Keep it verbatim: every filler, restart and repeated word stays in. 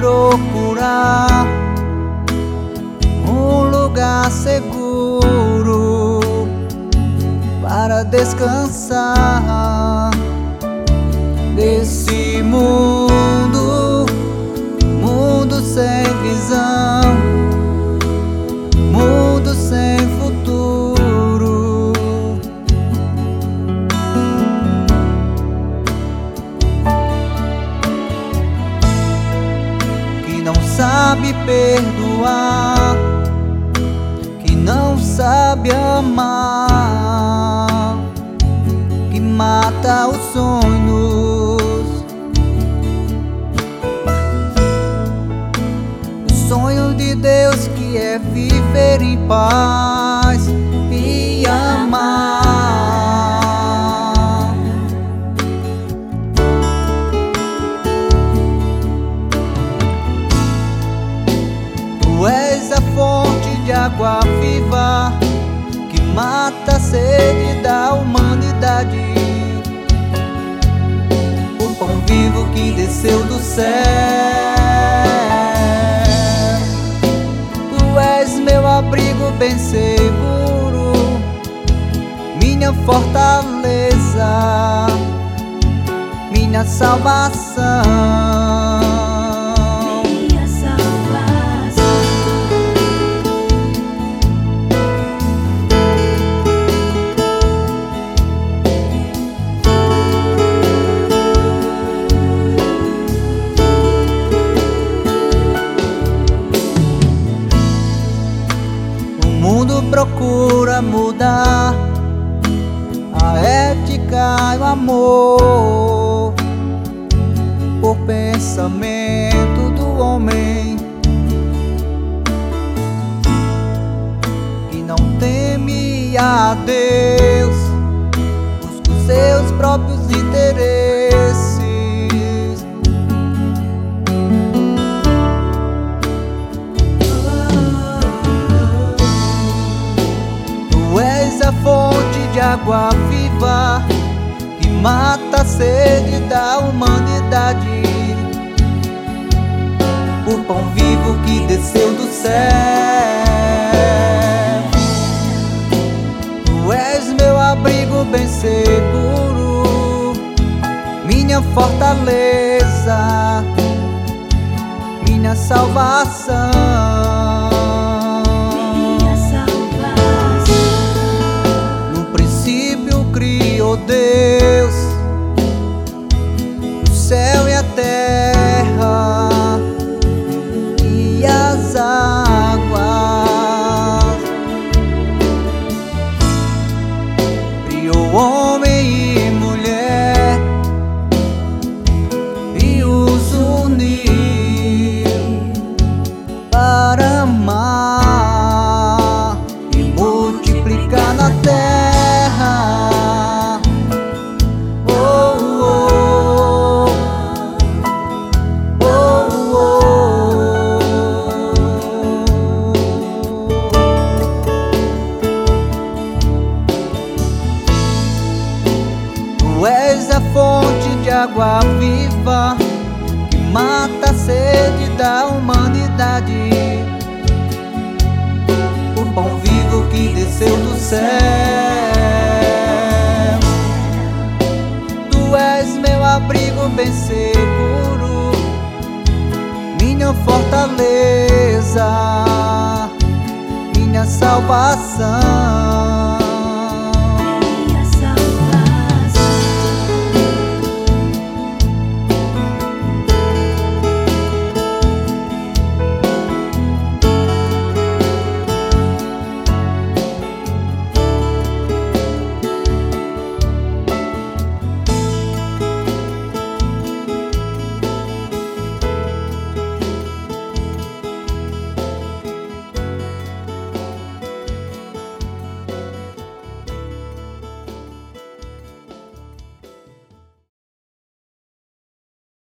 procurar um lugar seguro para descansar desse mundo, mundo sem visão, mundo sem futuro. Que não sabe perdoar, que não sabe amar, que mata os sonhos, o sonho de Deus que é viver em paz e amar. Tu és a fonte de água viva que mata a sede da humanidade, o pão vivo que desceu do céu. Tu és meu abrigo bem seguro, minha fortaleza, minha salvação. O mundo procura mudar a ética e o amor por pensamento do homem que não teme a Deus, busca os seus próprios interesses. Tu és a fonte de água viva que mata a sede da humanidade, o pão vivo que desceu do céu. Tu és meu abrigo bem seguro, minha fortaleza, minha salvação. Criou Deus o céu e a terra e as águas, criou homem e mulher e os uniu para amar e multiplicar na terra. Tu és a fonte de água viva que mata a sede da humanidade, o pão vivo que desceu do céu. Tu és meu abrigo bem seguro, minha fortaleza, minha salvação.